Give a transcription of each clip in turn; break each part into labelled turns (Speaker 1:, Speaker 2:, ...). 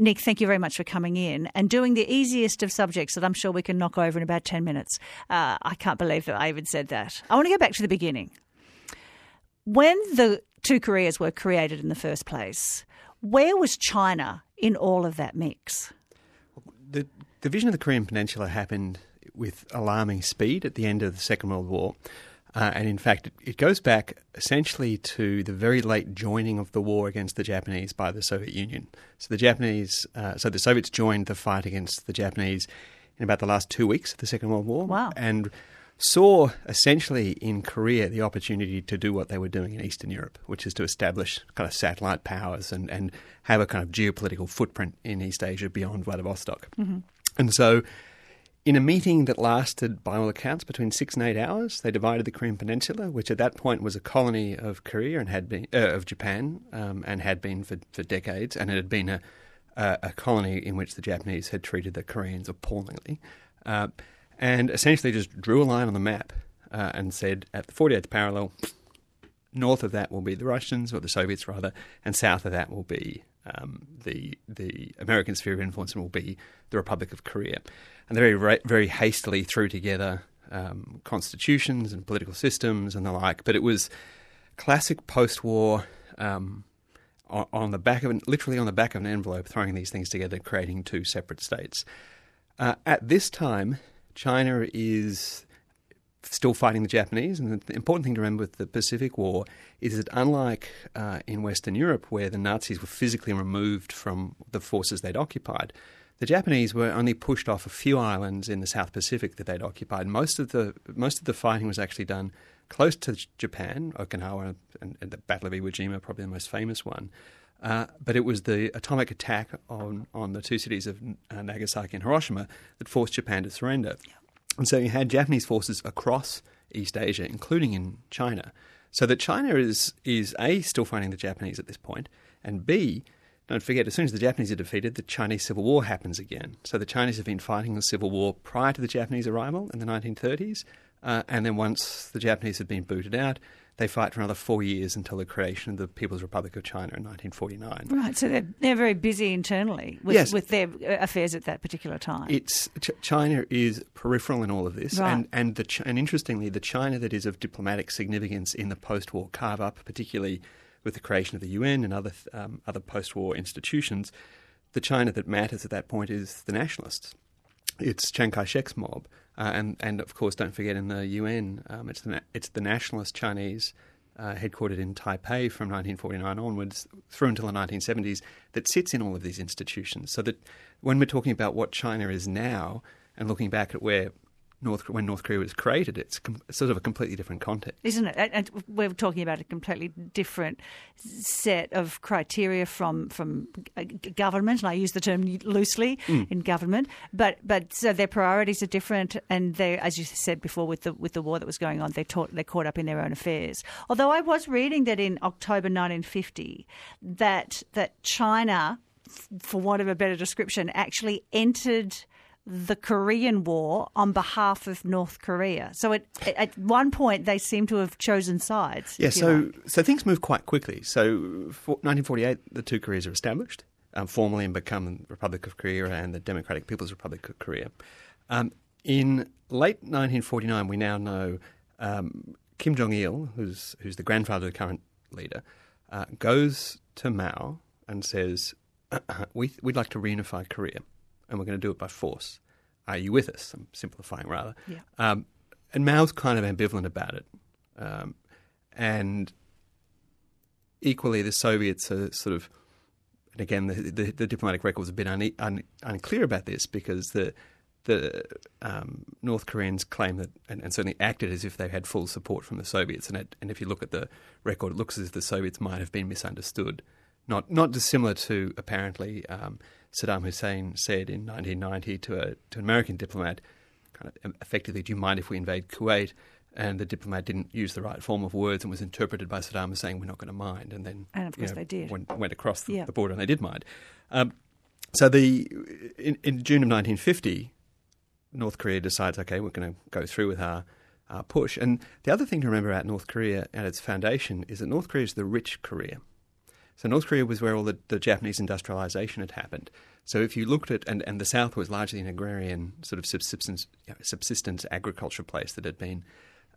Speaker 1: Nick, thank you very much for coming in and doing the easiest of subjects that I'm sure we can knock over in about 10 minutes. I can't believe that I even said that. I want to go back to the beginning. When the two Koreas were created in the first place, where was China in all of that mix?
Speaker 2: The division of the Korean Peninsula happened with alarming speed at the end of the Second World War. And in fact, it goes back essentially to the very late joining of the war against the Japanese by the Soviet Union. So the Soviets joined the fight against the Japanese in about the last 2 weeks of the Second World War.
Speaker 1: Wow.
Speaker 2: And saw essentially in Korea the opportunity to do what they were doing in Eastern Europe, which is to establish kind of satellite powers and have a kind of geopolitical footprint in East Asia beyond Vladivostok. Mm-hmm. And so in a meeting that lasted, by all accounts, between 6 and 8 hours, they divided the Korean Peninsula, which at that point was a colony of Korea and had been of Japan, and had been for decades, and it had been a colony in which the Japanese had treated the Koreans appallingly, and essentially just drew a line on the map and said, at the 48th parallel, north of that will be the Russians, or the Soviets rather, and south of that will be the American sphere of influence, and will be the Republic of Korea. And they very hastily threw together constitutions and political systems and the like. But it was classic post-war on the back of literally on the back of an envelope, throwing these things together, creating two separate states. At this time, China is still fighting the Japanese, and the important thing to remember with the Pacific War is that unlike in Western Europe, where the Nazis were physically removed from the forces they'd occupied, the Japanese were only pushed off a few islands in the South Pacific that they'd occupied. Most of the fighting was actually done close to Japan, Okinawa, and the Battle of Iwo Jima, probably the most famous one. But it was the atomic attack on the two cities of Nagasaki and Hiroshima that forced Japan to surrender. Yeah. And so you had Japanese forces across East Asia, including in China. So that China is A, still fighting the Japanese at this point, and B, don't forget, as soon as the Japanese are defeated, the Chinese Civil War happens again. So the Chinese have been fighting the Civil War prior to the Japanese arrival in the 1930s, and then once the Japanese have been booted out, they fight for another 4 years until the creation of the People's Republic of China in 1949.
Speaker 1: Right, so they're very busy internally with their affairs at that particular time.
Speaker 2: China is peripheral in all of this,
Speaker 1: right.
Speaker 2: and interestingly, the China that is of diplomatic significance in the post-war carve-up, particularly with the creation of the UN and other post-war institutions, the China that matters at that point is the nationalists. It's Chiang Kai-shek's mob. And of course, don't forget in the UN, it's the nationalist Chinese headquartered in Taipei from 1949 onwards through until the 1970s that sits in all of these institutions. So that when we're talking about what China is now and looking back at when North Korea was created, it's sort of a completely different context.
Speaker 1: Isn't it? And we're talking about a completely different set of criteria from government, and I use the term loosely in government, but so their priorities are different, and they, as you said before, with the war that was going on, they're caught up in their own affairs. Although I was reading that in October 1950 that China, for want of a better description, actually entered the Korean War on behalf of North Korea. So at one point they seem to have chosen sides.
Speaker 2: Yeah, so things move quite quickly. So 1948, the two Koreas are established formally and become the Republic of Korea and the Democratic People's Republic of Korea. In late 1949, we now know Kim Jong-il, who's the grandfather of the current leader, goes to Mao and says, we'd like to reunify Korea, and we're going to do it by force. Are you with us? I'm simplifying rather.
Speaker 1: Yeah.
Speaker 2: And Mao's kind of ambivalent about it. And equally, the Soviets are sort of, and again, the diplomatic record was a bit unclear about this because the North Koreans claim that, and certainly acted as if they had full support from the Soviets. And if you look at the record, it looks as if the Soviets might have been misunderstood. Not dissimilar to, apparently, Saddam Hussein said in 1990 to an American diplomat, kind of effectively, do you mind if we invade Kuwait? And the diplomat didn't use the right form of words and was interpreted by Saddam as saying, we're not going to mind. And then,
Speaker 1: of course, they did.
Speaker 2: Went across the border and they did mind. So in June of 1950, North Korea decides, okay, we're going to go through with our push. And the other thing to remember about North Korea at its foundation is that North Korea is the rich Korea. So North Korea was where all the Japanese industrialization had happened. So if you looked at, and the South was largely an agrarian sort of subsistence agriculture place that had been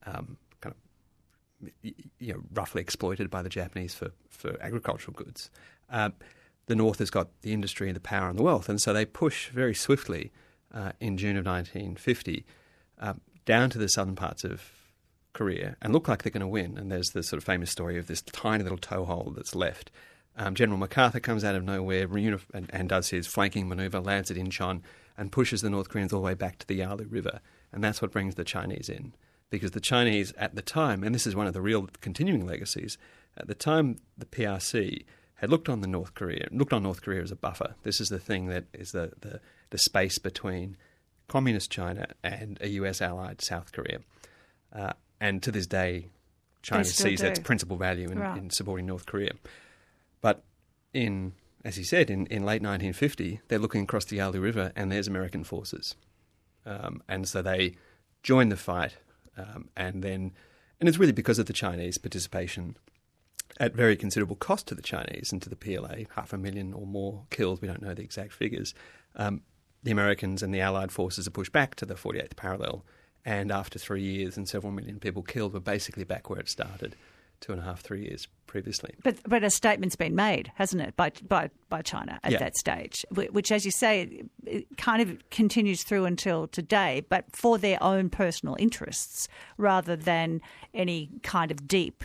Speaker 2: roughly exploited by the Japanese for agricultural goods. The North has got the industry, the power and the wealth, and so they push very swiftly in June of 1950 down to the southern parts of Korea and look like they're going to win. And there's the sort of famous story of this tiny little toehold that's left. General MacArthur comes out of nowhere and does his flanking maneuver, lands at Incheon, and pushes the North Koreans all the way back to the Yalu River. And that's what brings the Chinese in. Because the Chinese at the time, and this is one of the real continuing legacies, at the time the PRC had looked on North Korea as a buffer. This is the thing that is the space between communist China and a US allied South Korea. And to this day, China sees its principal value in supporting North Korea. But as you said, in late 1950, they're looking across the Yalu River and there's American forces. And so they join the fight. And it's really because of the Chinese participation at very considerable cost to the Chinese and to the PLA, 500,000 or more killed. We don't know the exact figures. The Americans and the Allied forces are pushed back to the 48th parallel. And after 3 years and several million people killed, we're basically back where it started 2.5, 3 years previously.
Speaker 1: But a statement's been made, hasn't it, by China at that stage, which, as you say, it kind of continues through until today, but for their own personal interests rather than any kind of deep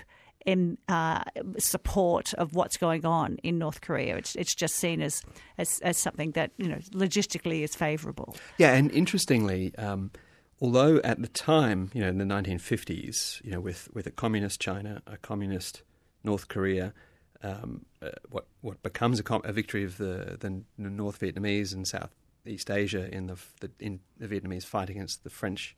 Speaker 1: support of what's going on in North Korea. It's just seen as something that logistically is favourable.
Speaker 2: Yeah, and interestingly, although at the time, in the 1950s, with a communist China, a communist North Korea, what becomes a victory of the North Vietnamese and Southeast Asia in the Vietnamese fight against the French,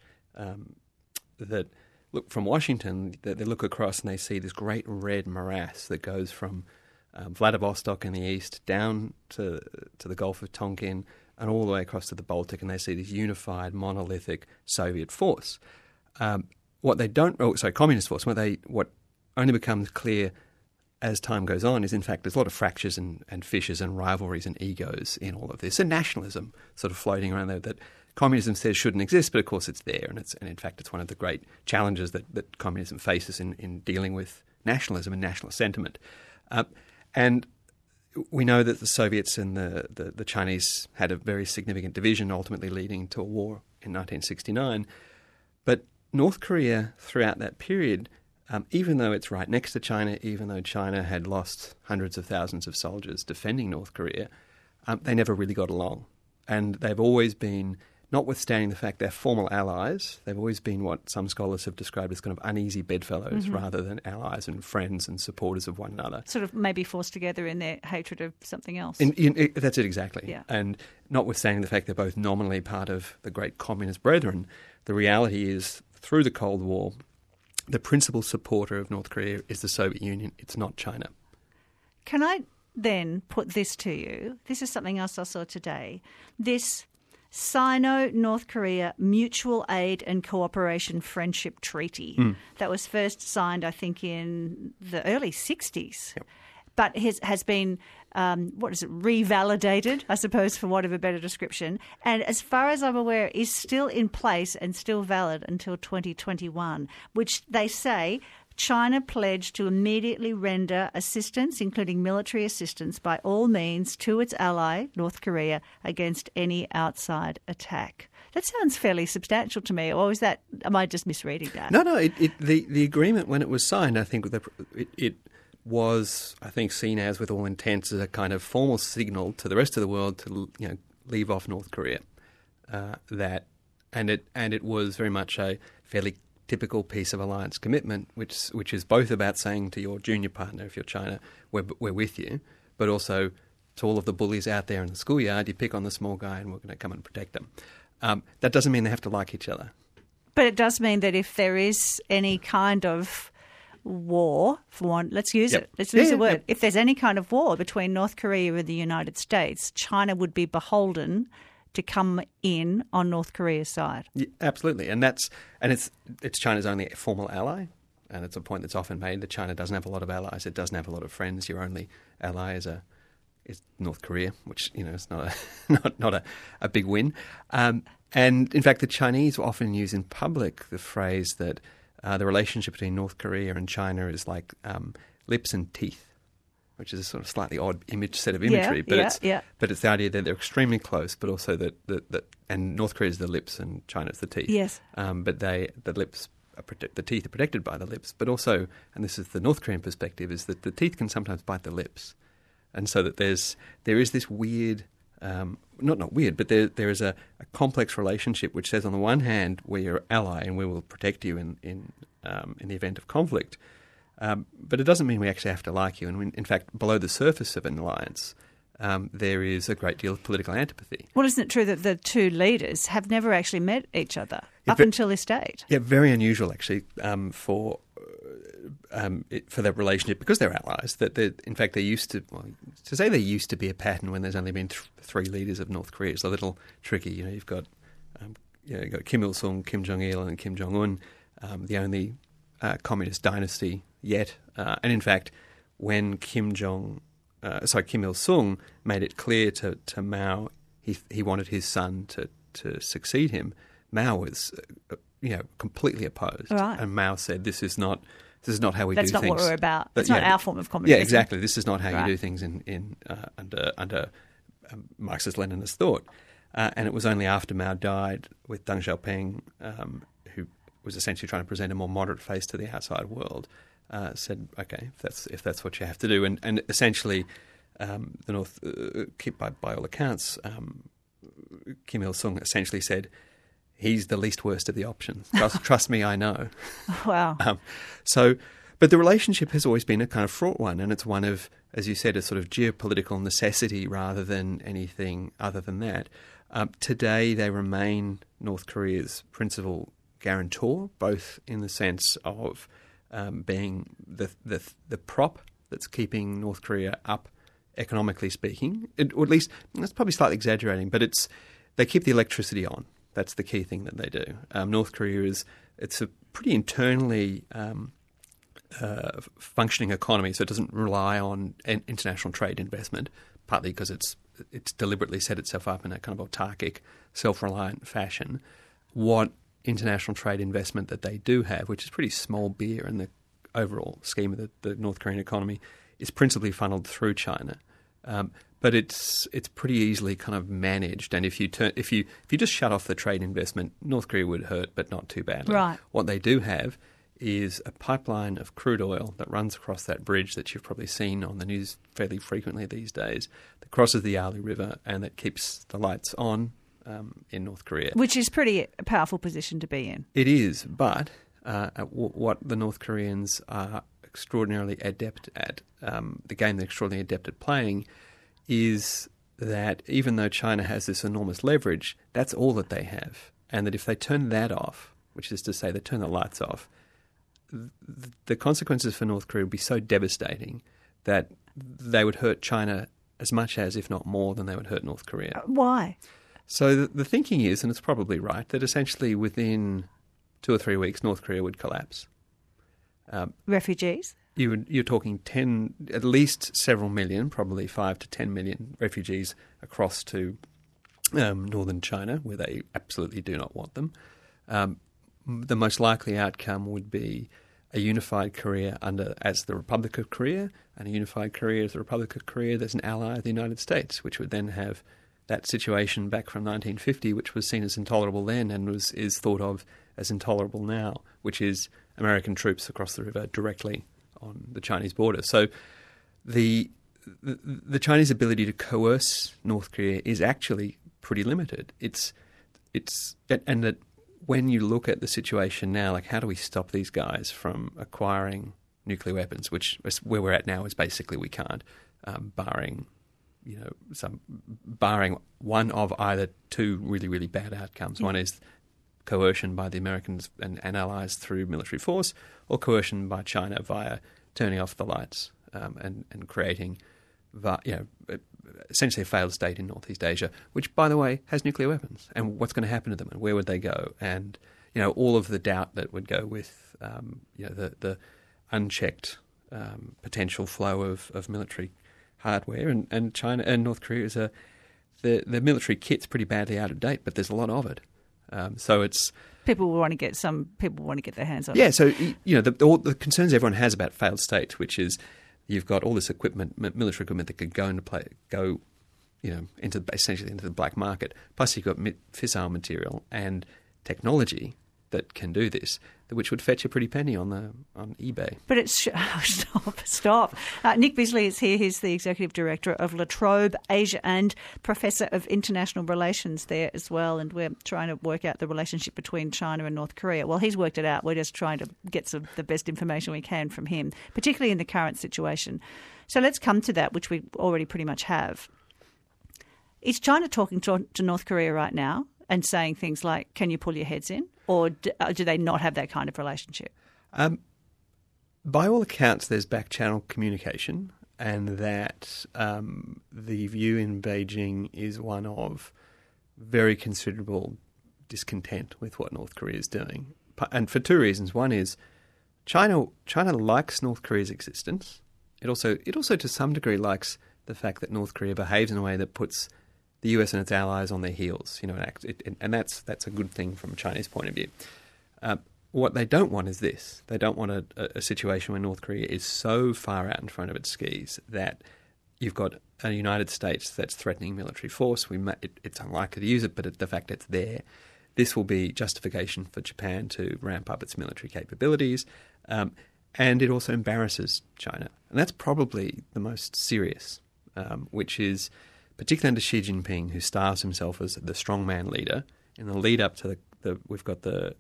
Speaker 2: that look from Washington, they look across and they see this great red morass that goes from Vladivostok in the east down to the Gulf of Tonkin and all the way across to the Baltic, and they see this unified, monolithic Soviet force. Communist force. What only becomes clear as time goes on is, in fact, there's a lot of fractures and fissures and rivalries and egos in all of this, and nationalism sort of floating around there that communism says shouldn't exist, but of course it's there, and in fact it's one of the great challenges that communism faces in dealing with nationalism and national sentiment. And we know that the Soviets and the Chinese had a very significant division, ultimately leading to a war in 1969. But North Korea, throughout that period, even though it's right next to China, even though China had lost hundreds of thousands of soldiers defending North Korea, they never really got along. And they've always been, notwithstanding the fact they're formal allies, they've always been what some scholars have described as kind of uneasy bedfellows rather than allies and friends and supporters of one another. Sort
Speaker 1: of maybe forced together in their hatred of something else.
Speaker 2: That's it, exactly.
Speaker 1: Yeah.
Speaker 2: And notwithstanding the fact they're both nominally part of the great communist brethren, the reality is, through the Cold War, the principal supporter of North Korea is the Soviet Union. It's not China.
Speaker 1: Can I then put this to you? This is something else I saw today. This Sino-North Korea Mutual Aid and Cooperation Friendship Treaty that was first signed, I think, in the early 60s.
Speaker 2: Yep.
Speaker 1: But has been, revalidated, I suppose, for want of a better description. And as far as I'm aware, is still in place and still valid until 2021, which they say China pledged to immediately render assistance, including military assistance, by all means to its ally, North Korea, against any outside attack. That sounds fairly substantial to me, or am I just misreading that?
Speaker 2: No. The agreement, when it was signed, I think it was, seen as, with all intents, as a kind of formal signal to the rest of the world to leave off North Korea. It was very much a fairly typical piece of alliance commitment, which is both about saying to your junior partner, if you're China, we're with you, but also to all of the bullies out there in the schoolyard, you pick on the small guy and we're going to come and protect them. That doesn't mean they have to like each other.
Speaker 1: But it does mean that if there is any kind of war, let's use it. Let's use the word. If there's any kind of war between North Korea and the United States, China would be beholden to come in on North Korea's side.
Speaker 2: Yeah, absolutely, and it's China's only formal ally. and it's a point that's often made that China doesn't have a lot of allies. It doesn't have a lot of friends. Your only ally is North Korea, which is not a big win. And in fact, the Chinese often use in public the phrase that the relationship between North Korea and China is like lips and teeth, which is a sort of slightly odd set of imagery. But it's the idea that they're extremely close, but also that and North Korea is the lips and China is the teeth.
Speaker 1: Yes.
Speaker 2: But the teeth are protected by the lips, but also, and this is the North Korean perspective, is that the teeth can sometimes bite the lips, and so that there is this weird, not weird, but there is a complex relationship which says on the one hand we're your ally and we will protect you in the event of conflict. But it doesn't mean we actually have to like you. And in fact, below the surface of an alliance, there is a great deal of political antipathy.
Speaker 1: Well, isn't it true that the two leaders have never actually met each other up until this date?
Speaker 2: Yeah, very unusual actually for that relationship, because they're allies. That in fact, there used to be a pattern when there's only been three leaders of North Korea. It's a little tricky. You've got Kim Il Sung, Kim Jong Il, and Kim Jong Un, the only communist dynasty yet. And in fact, when Kim Il Sung made it clear to Mao he wanted his son to succeed him, Mao was completely opposed.
Speaker 1: Right.
Speaker 2: And Mao said, "This is not how we
Speaker 1: That's
Speaker 2: do
Speaker 1: not
Speaker 2: things.
Speaker 1: what we're about. It's not our form of communism."
Speaker 2: Yeah, exactly. This is not how you do things under Marxist-Leninist thought. And it was only after Mao died, with Deng Xiaoping, who was essentially trying to present a more moderate face to the outside world, said, "Okay, if that's what you have to do," and essentially, the North, by all accounts, Kim Il Sung essentially said, "He's the least worst of the options. Trust me, I know."
Speaker 1: Wow.
Speaker 2: But the relationship has always been a kind of fraught one, and it's one of, as you said, a sort of geopolitical necessity rather than anything other than that. Today, they remain North Korea's principal guarantor, both in the sense of being the prop that's keeping North Korea up, economically speaking. Or at least, that's probably slightly exaggerating, but they keep the electricity on. That's the key thing that they do. North Korea it's a pretty internally functioning economy, so it doesn't rely on international trade investment, partly because it's deliberately set itself up in a kind of autarkic, self-reliant fashion. What international trade investment that they do have, which is pretty small beer in the overall scheme of the North Korean economy, is principally funneled through China. But it's pretty easily kind of managed, and if you just shut off the trade investment, North Korea would hurt, but not too badly.
Speaker 1: Right.
Speaker 2: What they do have is a pipeline of crude oil that runs across that bridge that you've probably seen on the news fairly frequently these days, that crosses the Yalu River and that keeps the lights on in North Korea.
Speaker 1: Which is pretty a powerful position to be in.
Speaker 2: It is, but what the North Koreans are extraordinarily adept at, the game they're extraordinarily adept at playing, is that even though China has this enormous leverage, that's all that they have. And that if they turn that off, which is to say they turn the lights off, the consequences for North Korea would be so devastating that they would hurt China as much as, if not more, than they would hurt North Korea.
Speaker 1: Why?
Speaker 2: So the thinking is, and it's probably right, that essentially within 2 or 3 weeks, North Korea would collapse.
Speaker 1: Refugees?
Speaker 2: You're talking at least several million, probably 5 to 10 million refugees across to northern China, where they absolutely do not want them. The most likely outcome would be a unified Korea as the Republic of Korea, and a unified Korea as the Republic of Korea that's an ally of the United States, which would then have that situation back from 1950, which was seen as intolerable then and is thought of as intolerable now, which is American troops across the river directly on the Chinese border. So the Chinese ability to coerce North Korea is actually pretty limited. And that when you look at the situation now, like how do we stop these guys from acquiring nuclear weapons, which is where we're at now is basically we can't, barring one of either two really, really bad outcomes. Yeah. One is coercion by the Americans and allies through military force, or coercion by China via turning off the lights and creating essentially a failed state in Northeast Asia, which, by the way, has nuclear weapons. And what's going to happen to them, and where would they go? And all of the doubt that would go with the unchecked potential flow of military hardware, and China and North Korea is the military kit's pretty badly out of date, but there's a lot of it. So it's
Speaker 1: people want to get their hands on.
Speaker 2: Yeah, so all the concerns everyone has about failed states, which is you've got all this equipment, military equipment that could go essentially into the black market. Plus, you've got fissile material and technology that can do this, which would fetch a pretty penny on eBay.
Speaker 1: But it's stop. Nick Bisley is here. He's the executive director of La Trobe Asia and professor of international relations there as well. And we're trying to work out the relationship between China and North Korea. Well, he's worked it out. We're just trying to get the best information we can from him, particularly in the current situation. So let's come to that, which we already pretty much have. Is China talking to North Korea right now and saying things like, "Can you pull your heads in?" Or do they not have that kind of relationship?
Speaker 2: By all accounts, there's back-channel communication, and that the view in Beijing is one of very considerable discontent with what North Korea is doing. And for two reasons. One is China likes North Korea's existence. It also to some degree likes the fact that North Korea behaves in a way that puts the US and its allies on their heels, and that's a good thing from a Chinese point of view. What they don't want is this. They don't want a situation where North Korea is so far out in front of its skis that you've got a United States that's threatening military force. It's unlikely to use it, but the fact it's there, this will be justification for Japan to ramp up its military capabilities, and it also embarrasses China. And that's probably the most serious, which is particularly under Xi Jinping, who styles himself as the strongman leader. In the lead up to we've got the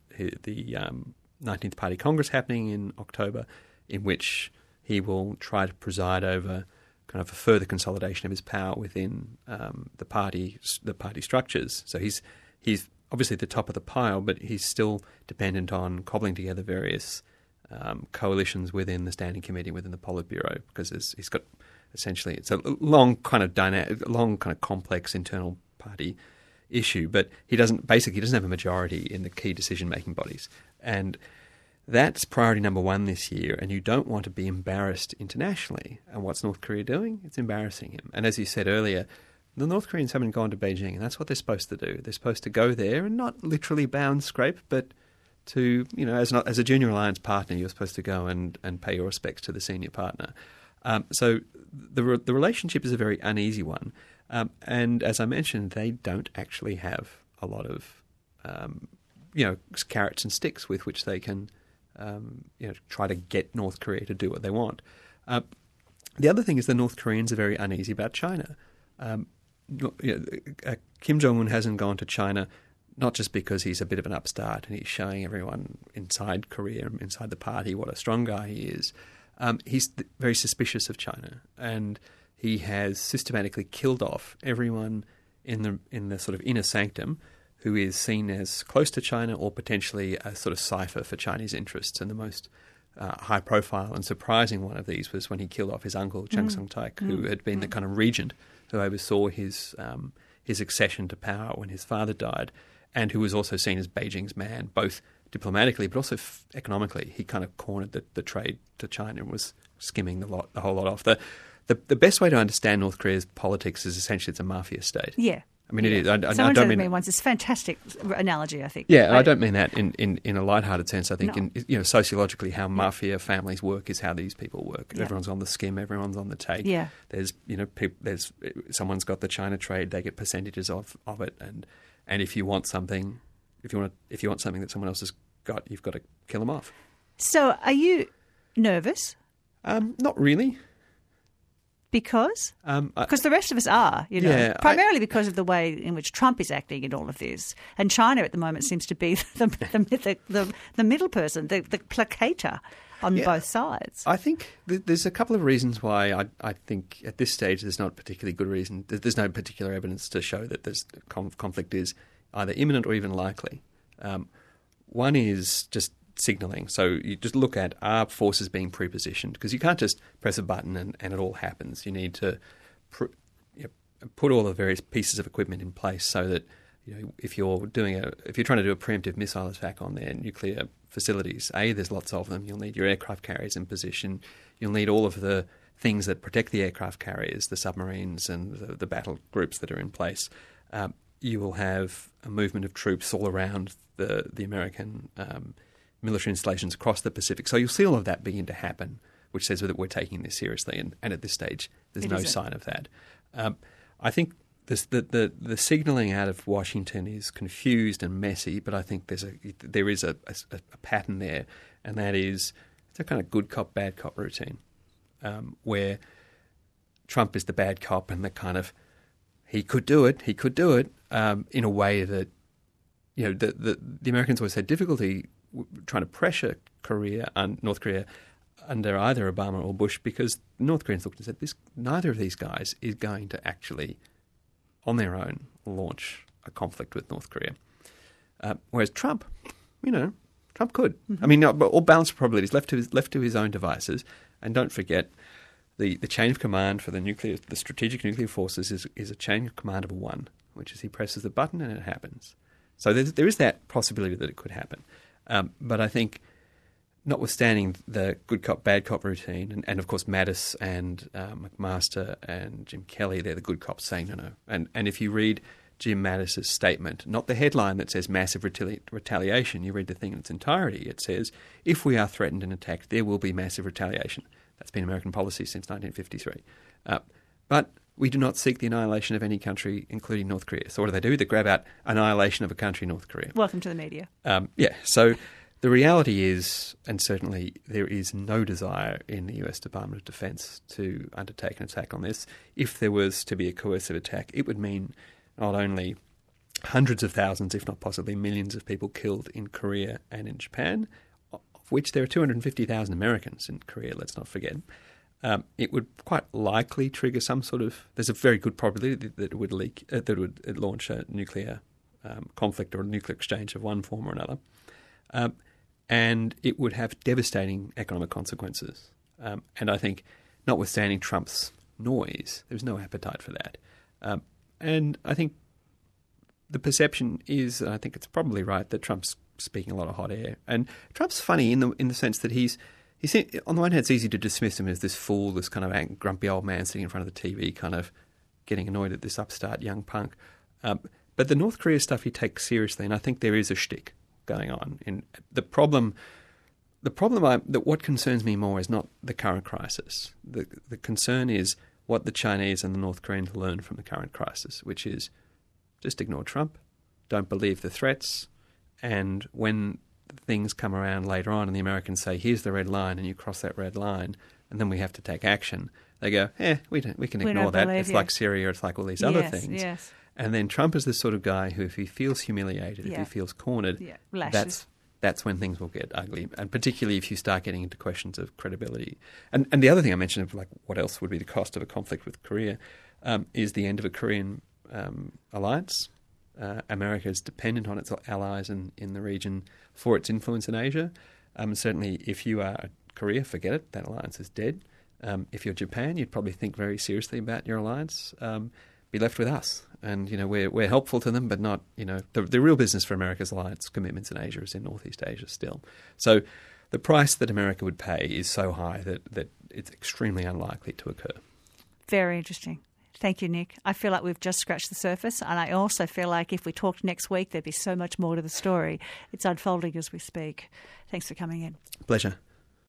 Speaker 2: 19th Party Congress happening in October, in which he will try to preside over kind of a further consolidation of his power within the party structures. So he's obviously at the top of the pile, but he's still dependent on cobbling together various coalitions within the Standing Committee, within the Politburo, because he's got essentially it's a long kind of complex internal party issue, but he doesn't have a majority in the key decision-making bodies. And that's priority number one this year, and you don't want to be embarrassed internationally. And what's North Korea doing? It's embarrassing him. And as you said earlier, the North Koreans haven't gone to Beijing, and that's what they're supposed to do. They're supposed to go there and not literally bow and scrape, but to, as a junior alliance partner, you're supposed to go and pay your respects to the senior partner. So the relationship is a very uneasy one. And as I mentioned, they don't actually have a lot of, carrots and sticks with which they can, try to get North Korea to do what they want. The other thing is the North Koreans are very uneasy about China. Kim Jong-un hasn't gone to China not just because he's a bit of an upstart and he's showing everyone inside Korea, inside the party, what a strong guy he is. He's very suspicious of China, and he has systematically killed off everyone in the sort of inner sanctum who is seen as close to China or potentially a sort of cipher for Chinese interests. And the most high-profile and surprising one of these was when he killed off his uncle, Chiang Song-taek, who had been the kind of regent who oversaw his accession to power when his father died, and who was also seen as Beijing's man, both diplomatically but also economically. He kind of cornered the trade to China and was skimming the whole lot off. The best way to understand North Korea's politics is essentially it's a mafia state.
Speaker 1: Yeah.
Speaker 2: I mean, it is. I
Speaker 1: Someone
Speaker 2: don't
Speaker 1: said
Speaker 2: mean
Speaker 1: to me once, it's a fantastic analogy, I think.
Speaker 2: Yeah, and I don't mean that in a lighthearted sense. I think, sociologically, how mafia families work is how these people work. Yeah. Everyone's on the skim, everyone's on the take. Yeah. There's someone's got the China trade, they get percentages of it, and if you want something, if you want something that someone else has got, you've got to kill them off. So, are you nervous? Not really. Because? Because the rest of us are, primarily because of the way in which Trump is acting in all of this. And China at the moment seems to be the middle person, the placater on both sides. I think there's a couple of reasons why I think at this stage there's not particularly good reason. There's no particular evidence to show that this conflict is either imminent or even likely. One is just signalling. So you just look at, are forces being prepositioned? Because you can't just press a button and it all happens. You need to put all the various pieces of equipment in place so that if you're trying to do a preemptive missile attack on their nuclear facilities, there's lots of them. You'll need your aircraft carriers in position. You'll need all of the things that protect the aircraft carriers, the submarines and the battle groups that are in place. You will have a movement of troops all around the American military installations across the Pacific. So you'll see all of that begin to happen, which says that we're taking this seriously. And at this stage, there's no sign of that. I think the signalling out of Washington is confused and messy, but I think there is a pattern there, and that is it's a kind of good cop, bad cop routine, where Trump is the bad cop and the kind of he could do it in a way that the Americans always had difficulty trying to pressure North Korea under either Obama or Bush, because North Koreans looked and said, neither of these guys is going to actually, on their own, launch a conflict with North Korea. Whereas Trump, Trump could. Mm-hmm. I mean, all balanced probabilities left to his own devices. And don't forget, the chain of command for the strategic nuclear forces is a chain of command of one, which is he presses the button and it happens. So there is that possibility that it could happen. But I think, notwithstanding the good cop, bad cop routine, and of course Mattis and McMaster and Jim Kelly, they're the good cops saying no. And if you read Jim Mattis's statement, not the headline that says massive retaliation, you read the thing in its entirety. It says, if we are threatened and attacked, there will be massive retaliation. That's been American policy since 1953. But we do not seek the annihilation of any country, including North Korea. So what do? They grab out annihilation of a country, North Korea.
Speaker 1: Welcome to the media.
Speaker 2: So the reality is, and certainly there is no desire in the US Department of Defense to undertake an attack on this. If there was to be a coercive attack, it would mean not only hundreds of thousands, if not possibly millions of people killed in Korea and in Japan, of which there are 250,000 Americans in Korea, let's not forget. It would quite likely trigger some sort of. There's a very good probability that it would launch a nuclear conflict or a nuclear exchange of one form or another, and it would have devastating economic consequences. And I think, notwithstanding Trump's noise, there's no appetite for that. And I think the perception is, and I think it's probably right, that Trump's speaking a lot of hot air. And Trump's funny in the sense that he's on the one hand, it's easy to dismiss him as this fool, this kind of grumpy old man sitting in front of the TV, kind of getting annoyed at this upstart young punk. But the North Korea stuff he takes seriously, and I think there is a shtick going on. And the problem that what concerns me more is not the current crisis. The concern is what the Chinese and the North Koreans learn from the current crisis, which is just ignore Trump, don't believe the threats, and when things come around later on and the Americans say, here's the red line, and you cross that red line, and then we have to take action, they go, we can ignore that. It's like Syria, it's like all these other things.
Speaker 1: Yes.
Speaker 2: And then Trump is this sort of guy who, if he feels humiliated, if he feels cornered, that's when things will get ugly, and particularly if you start getting into questions of credibility. And the other thing I mentioned of what else would be the cost of a conflict with Korea is the end of a Korean alliance. America is dependent on its allies in the region for its influence in Asia. Certainly, if you are Korea, forget it. That alliance is dead. If you're Japan, you'd probably think very seriously about your alliance. Be left with us, and we're helpful to them, but not the real business for America's alliance commitments in Asia is in Northeast Asia still. So the price that America would pay is so high that it's extremely unlikely to occur.
Speaker 1: Very interesting. Thank you, Nick. I feel like we've just scratched the surface, and I also feel like if we talked next week, there'd be so much more to the story. It's unfolding as we speak. Thanks for coming in.
Speaker 2: Pleasure.